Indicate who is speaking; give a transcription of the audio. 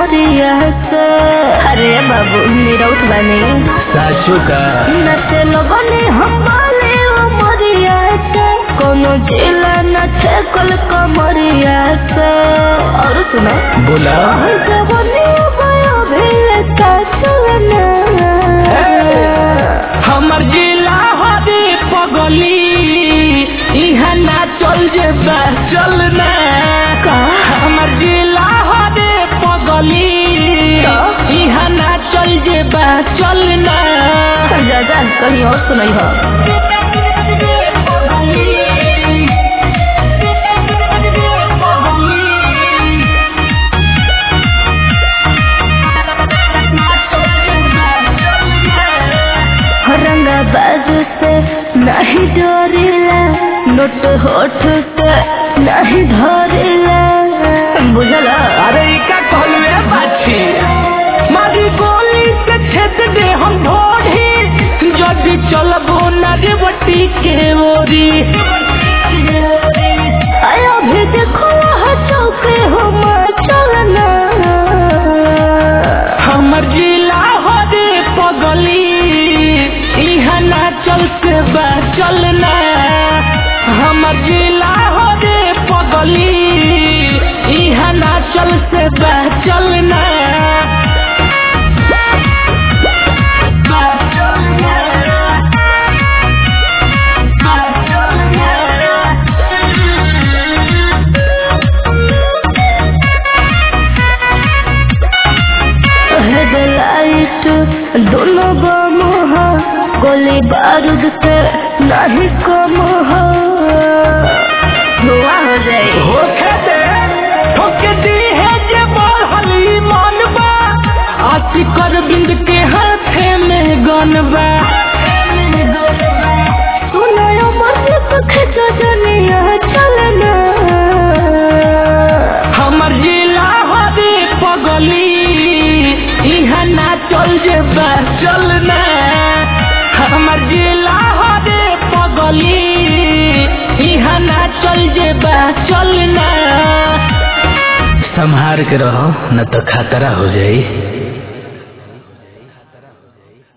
Speaker 1: कमरिया से। अरे बाबू निरौत बने
Speaker 2: साचू का
Speaker 1: नचे लगने हमारे उमरिया से। कोनो जिला नचे कल कमरिया से। और सुनो
Speaker 2: बोला
Speaker 1: जवानी भयो भी का चलना
Speaker 2: हमर जिला हरे पगली इहाँ ना चल जेबा चलना हमर जिला हरे पगली इहाँ ना चल जेबा चलना
Speaker 1: जा कहीं और सुनाई हो। बाजू से नहीं डोरीला नोट होठ से नहीं धोरीला बुझला।
Speaker 2: अरे का कहलुए बाछी मारी गोली से छेद दे हम ढोढ़ी जदी चलबो ना रेवती के ओरी
Speaker 1: आया भी देखो वहाँ चौके हो चलना
Speaker 2: हमर जिला हरे पगली इहाँ ना चल से बा चलना हमर जिला हरे पगली इहाँ ना चल से बा चलना
Speaker 1: हेडलाइट दोनों बम हो गोली बारूद से नहीं कम हो धुआं हो जाए
Speaker 2: होके दे ठोके दी है जे बढ़ली मनबा आशी कर बिंद के हाथे में गनबा
Speaker 1: सुनायो मर्जी पखे जनिया चलना
Speaker 2: हमर जिला हरे पगली इहाँ ना चल जेबा चलना हमर जिला हरे पगली इहाँ ना चल जेबा चलना संभार के रहो न तो खतरा हो जाई।